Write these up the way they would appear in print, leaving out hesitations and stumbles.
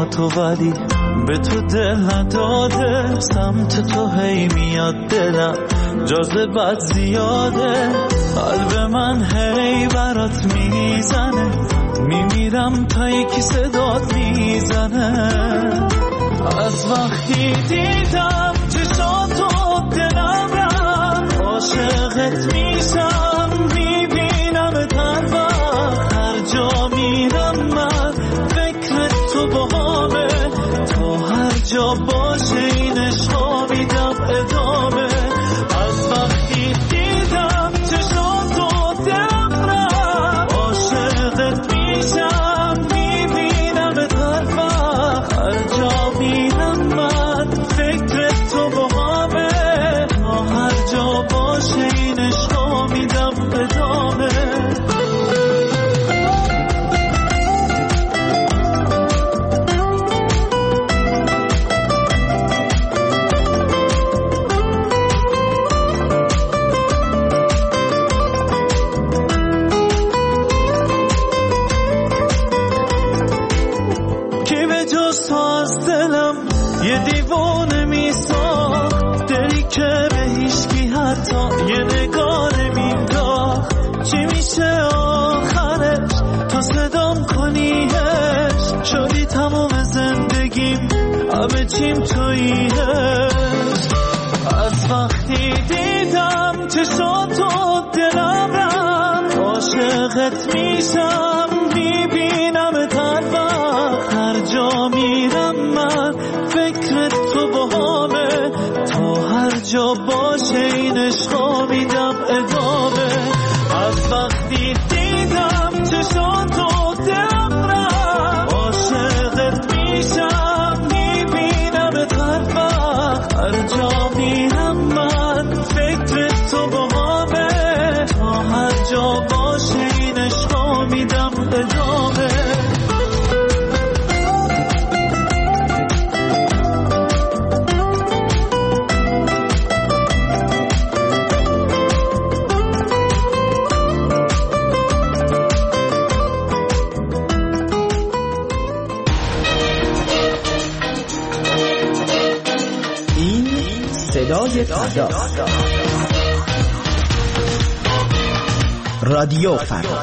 تو ولی به تو دل نداده. سمت تو هی میاد دلم جاذبت زیاده. قلب من هی برات میزنه، میمیرم تا یکی صدات میزنه. از وقتی دیدم چشاتو دلم رفت، عاشقت میشم میبینم هر وقت. هر جا میرم من فکر تو باهامه، تو هر جا باشه این عشقا میدم ادامه. از وقتی دیدم چشاتو دلم رفت، عاشقت میشم میبینم هر وقت. هر جا میرم من فکر تو باهامه، تا هر جا باشه این عشقا میدم ادامه. یه دیوانه میساخت، دلی که به هیچکی حتی یه نگاه نمینداخت. چی میشه آخرش تا صدام کنیش؟ شدی تمام زندگیم، همه چیم توییش. از وقتی دیدم چشاتو دلم رفت، عاشقت میشم میبینم هر وقت. هر جا میرم من فکر تو باهامه، تا هر جا باشه این عشقا میدم ادامه. از وقتی دیدم چشاتو دلم رفت، عاشقت میشم میبینم هر وقت. هر جا میرم من فکر تو باهامه، تا هر جا باشه این عشقا میدم ادامه. صدای فردا، رادیو فردا.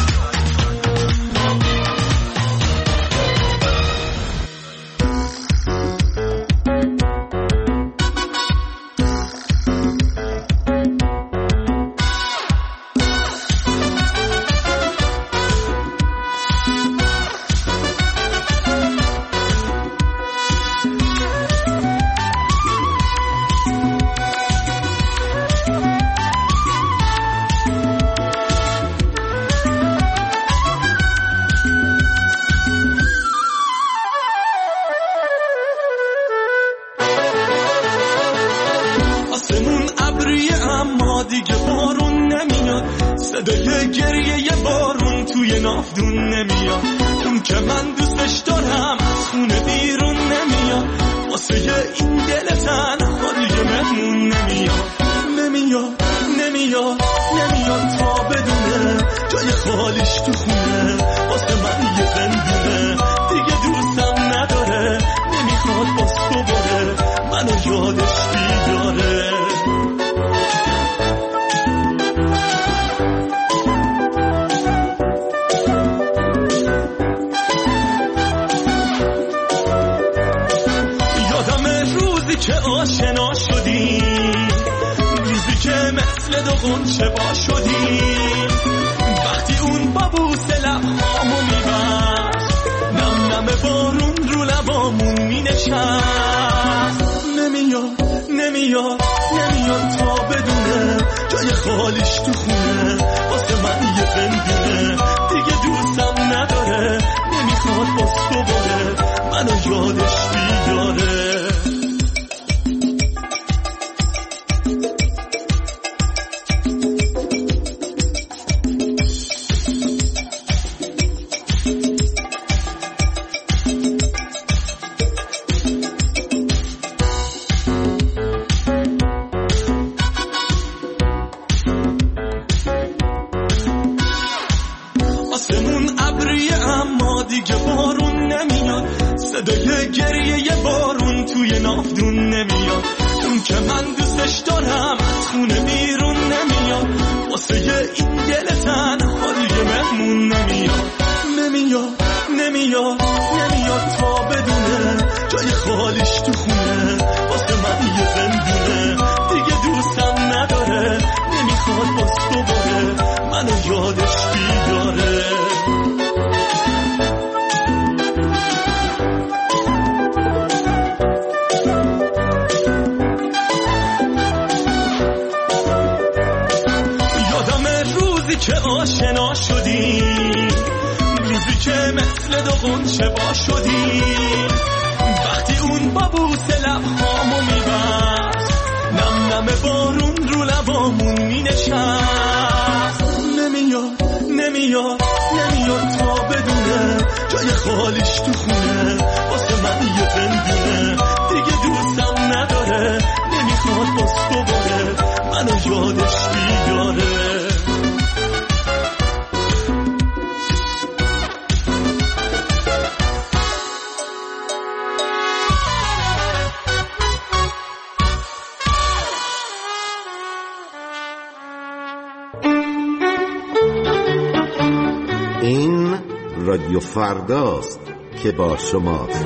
صدای گریه بارون توی نافدون نمیاد. اون که من دوستش دارم از خونه بیرون نمیاد. واسه این دل تنها دیگه مهمون نمیاد. نمیاد نمیاد نمیاد تا بدونه جای خالیش تو خونه. واسه من یه زندونه دیگه دوستم نداره. نمیخواد باز دوباره منو یادش بیداره. که آشنا شدیم، روزی که مثل دو غنچه با شدیم. وقتی اون با بوسه لبهامو میبست، نم نم بارون رو لبامون مینشست. نمیاد نمیاد نمیاد تا بدونه جای خالیش تو خونه. واسه من یه زندونه دیگه دوستم نداره. نمیخواد باز دوباره منو یادش بیداره. گریه بارون توی نافدون نمیاد، اون که من دوستش دارم از خونه بیرون نمیاد، واسه این دل تنهایی مهمون نمیاد، نمیاد نمیاد نمیاد تا بدونه جای خالیش تو خونه واسه من یه زندونه، دیگه دوستم نداره نمیخواد باز دوباره منو یادش بیداره. که آشنا شدی، روزی که مثل دو غنچه با شدی، وقتی اون با بوسه لبهامو میبست، نم نم بارون رو لبامون مینشست، نمیاد نمیاد نمیاد تا بدونه جای خالیش تو خونه واسه من یه زندونه، دیگه دوستم نداره نمیخواد باز دوباره منو یادش بیداره. این رادیو فرداست که با شماست.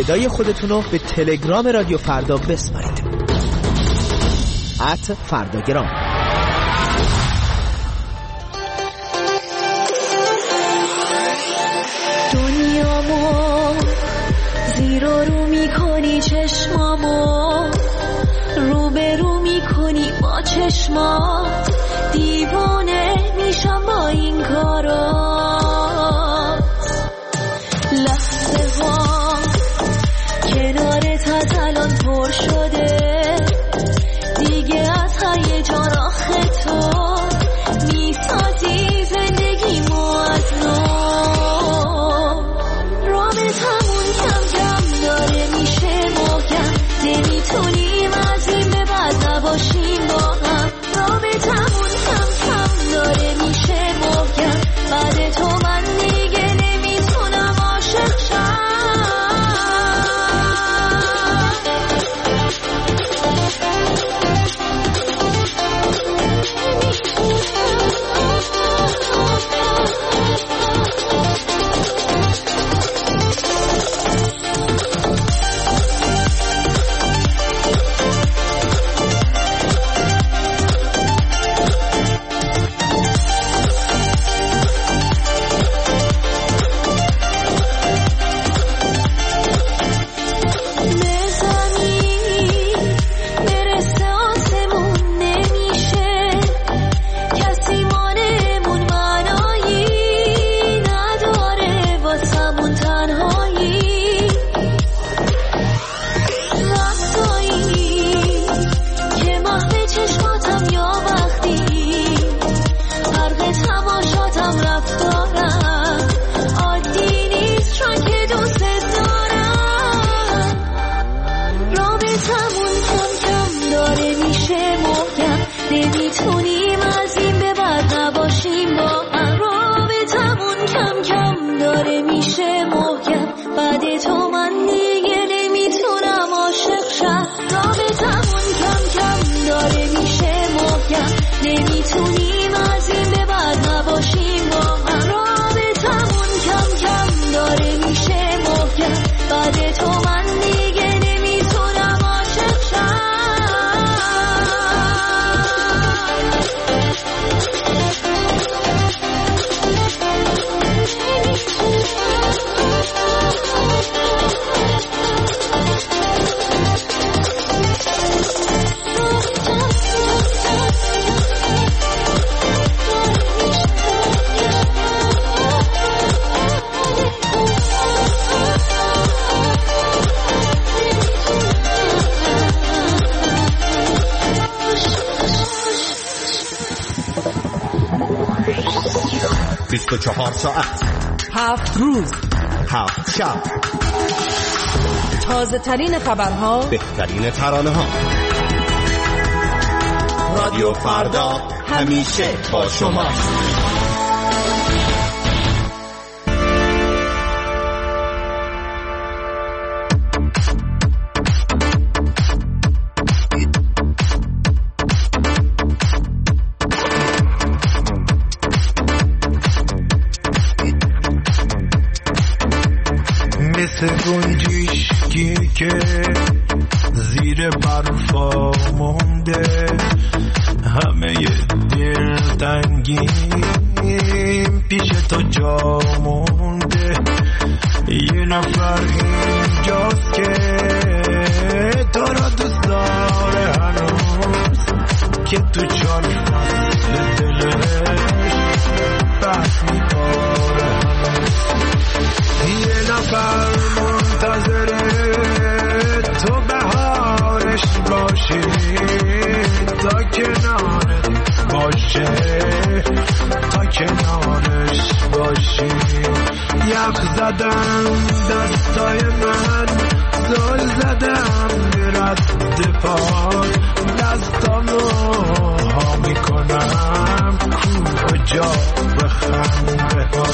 صدای خودتون رو به تلگرام رادیو فردا بسپارید. @فرداگرام. دنیامو زیر و رو میکنی، چشمامو رو به رو میکنی با چشمات، دیوانه میشم با این کارات. لحظه ها کنارت از الان پر شده دیگه، از هیجان آخه تو میسازی زندگیمو از نو. رابطمون کم کم داره میشه محکم، نمیتونیم از این به بعد نباشیم با هم. رابطمون کم کم داره میشه محکم، بعد تو من دیگه نمیتونم عاشق شم. ساعت 7 روز 7 شب، تازه ترین خبرها، بهترین ترانه ها. رادیو فردا همیشه با شماست. گنجشکی که زیر برفا مونده، همه دلتنگیم پیش تو جا مونده. یه نفر اینجاست که تو را دوست داره هنوز، که تو چار فصل دلش بحث می‌کنه هنوز. یه نفر منتظره تو بهارش باشی، تا کنارت باشه، تا کنارش باشی. یخ زدم دستای من، زل زدم به رد پای، دستامو ها میکنم کجا بخنده ها.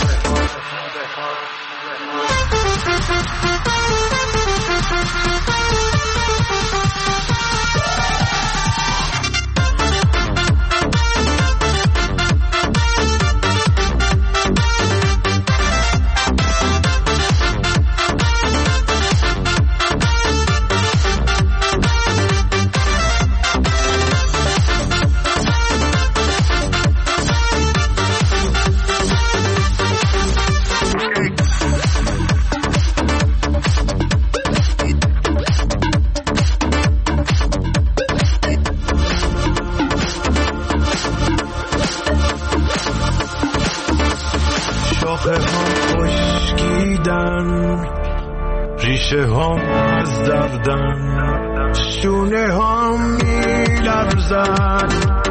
ریشه هم از دردن، شونه هم میلرزن،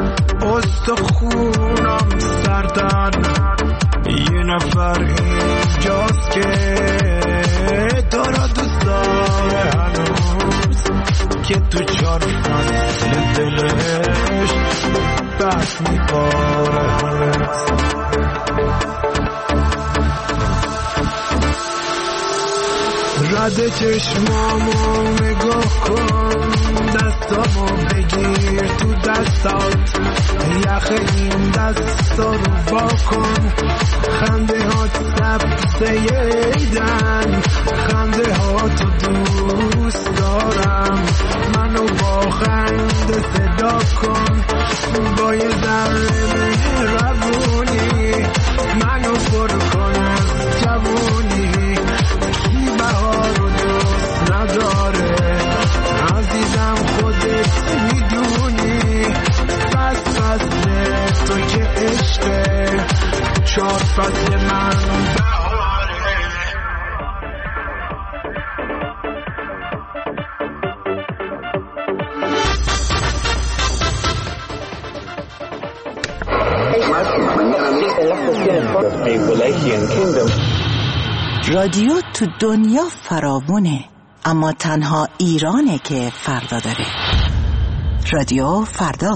استخونم سردن. یه نفر اینجاست که تو را دوست داره هنوز، که تو 4 فصل دلش بس میباره هنوز. رد چشمامو نگاه کن، دستامو بگیر تو دستات، یخ این دستا رو با کن. خنده ها سبزه ایدن، خنده ها تو دوست دارم. منو با خنده صدا کن، با یه ذره مهربونی منو پر کن از جوونی. کی بهار رو دوست نداره عزیزم، خودت میدونی. بس فصل تو که عشقه، 4 فصل من بهاره. رادیو تو دنیا فراوونه، اما تنها ایرانه که فردا داره. رادیو فردا.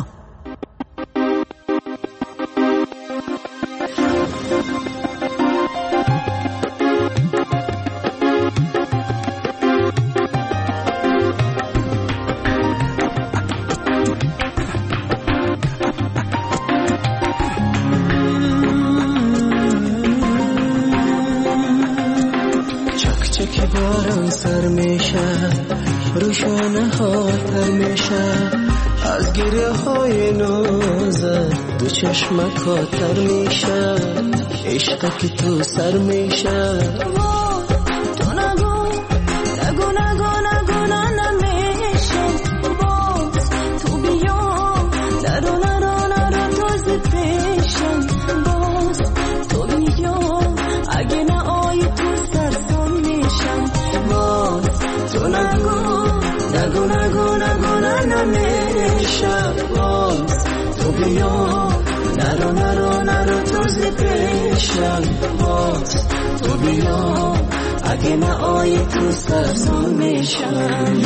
باران سر میشه، روشانه ها تر میشه، از گریه های نازت دو چشمک ها تر میشه. عشق که تو سر میشه، تو نگو نگو نگو نگو نمیشه. باز تو بیا نرو نرو نرو تازه پیشم. باز تو بیا اگه نه آی تو سرسان میشم. باز تو نگو نگو نگو نگو نمیشه. باز تو بیا نرو نرو نرو تازه پیشم. باز تو بیا اگه نه آی تو سرسان میشم.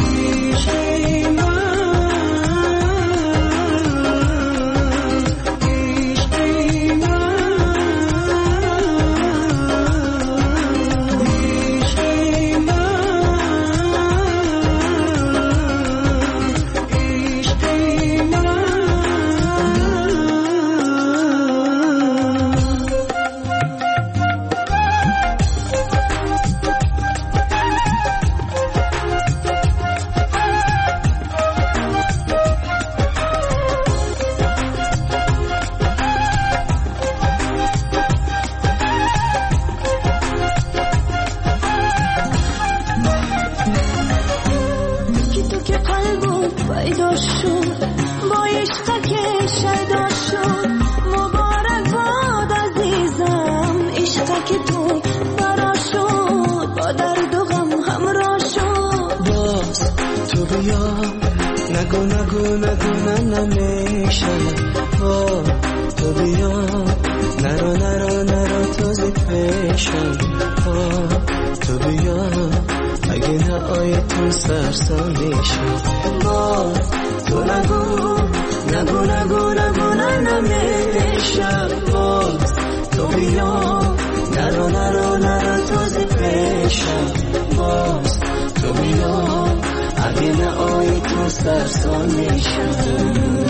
نگو نگو نگو نمیشه. تو بیا نرو نرو نرو تازه پیشم. تو بیا اگه نه آی تو سرسان میشم. تو نگو نگو نگو نگو نمیشه. تو بیا نرو نرو نرو تازه پیشم. تو بیا اگه نه آی تو سرسان میشم.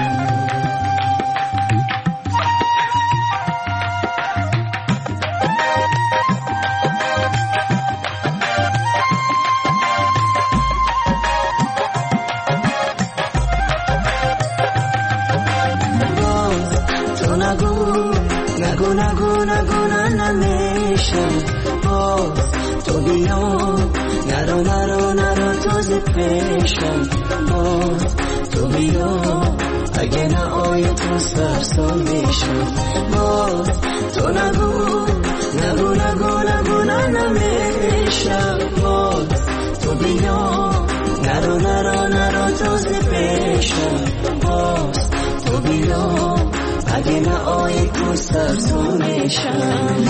تو نگو نگو نگو نگو نمیشم. تو بیا نرو نرو نرو تازه پیشم. تو بیا اگه نه آی تو سرسان میشم. تو نگو نگو نگو نگو نمیشم. بیا نرو نرو نرو تازه بشم باز تو بیا اگه نه آی تو سرزونشم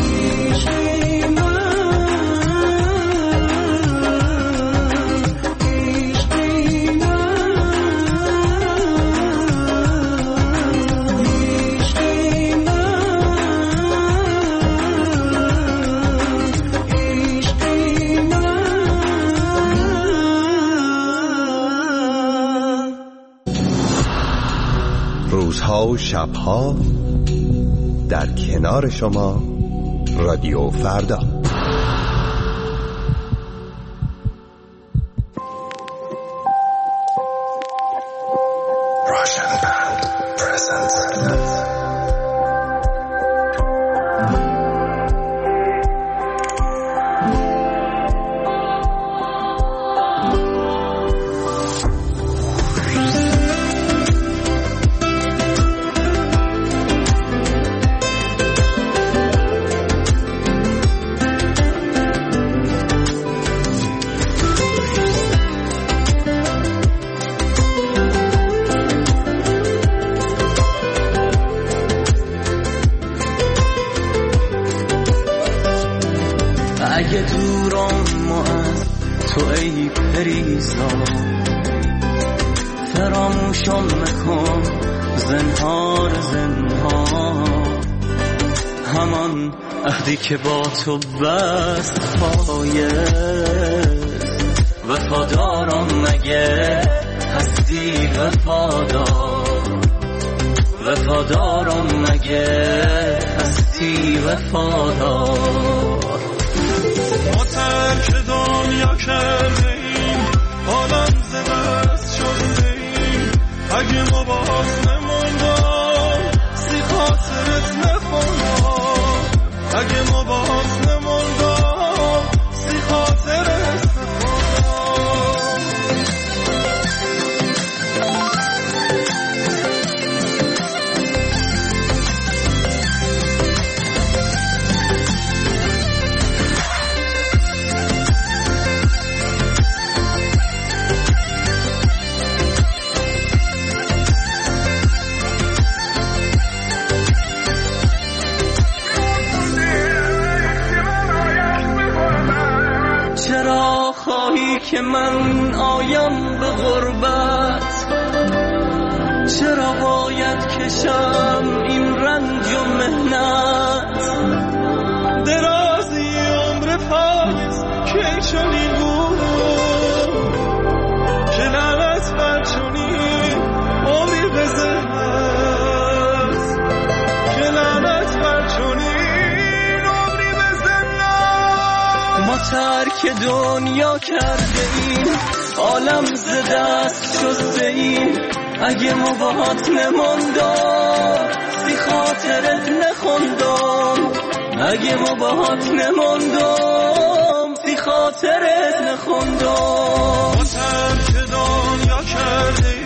روزها و شبها در کنار شما رادیو فردا. اگه دورم از تو ای پریزا فراموشم نکن زنهار زنهار همان عهدی که با تو بست پایست وفادارم مگه هستی وفادار وفادارم مگه هستی وفادار ما ترک دنیا کرده ایم عالم ز دست شده ایم اگه ما باز نموندم سی خاطرت نخوندم اگه ما باز نموندم سی خاطرت که من آیم به غربت چرا باید کشم این رنج و مهنت درازی عمر پاییز که چنین بود که لعنت بر چنین عمری بزنت که لعنت بر چنین عمری بزنت ما ترک دنیا کرده ایم عالم ز دست شسته ایم اگه ما باهات نموندم سی خاطرت نخوندم اگه ما باهات نموندم سی خاطرت نخوندم ما ترک دنیا کرده